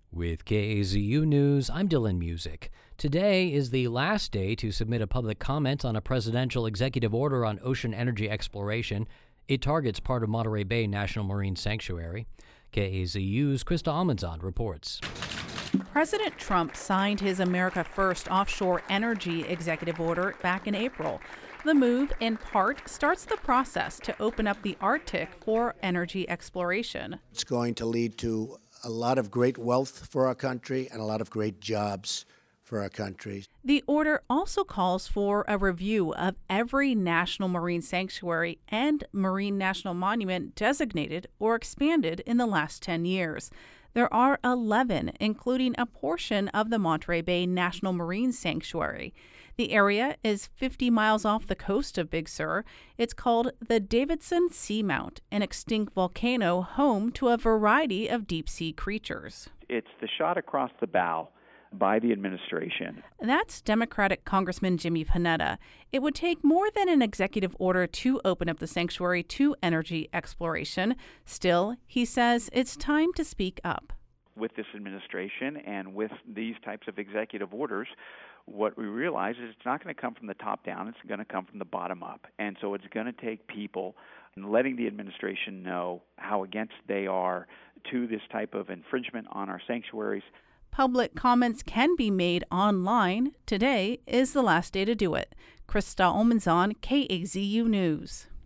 With KAZU News, I'm Dylan Music. Today is the last day to submit a public comment on a presidential executive order on ocean energy exploration. It targets part of Monterey Bay National Marine Sanctuary. KAZU's Krista Almanzon reports. President Trump signed his America First offshore energy executive order back in April. The move, in part, starts the process to open up the Arctic for energy exploration. It's going to lead to a lot of great wealth for our country and a lot of great jobs for our country. The order also calls for a review of every national marine sanctuary and marine national monument designated or expanded in the last 10 years. There are 11, including a portion of the Monterey Bay National Marine Sanctuary. The area is 50 miles off the coast of Big Sur. It's called the Davidson Seamount, an extinct volcano home to a variety of deep-sea creatures. It's the shot across the bow by the administration. That's Democratic Congressman Jimmy Panetta. It would take more than an executive order to open up the sanctuary to energy exploration. Still, he says it's time to speak up. With this administration and with these types of executive orders, what we realize is it's not going to come from the top down, it's going to come from the bottom up. And so it's going to take people letting the administration know how against they are to this type of infringement on our sanctuaries. Public comments can be made online. Today is the last day to do it. Krista Almanzon, KAZU News.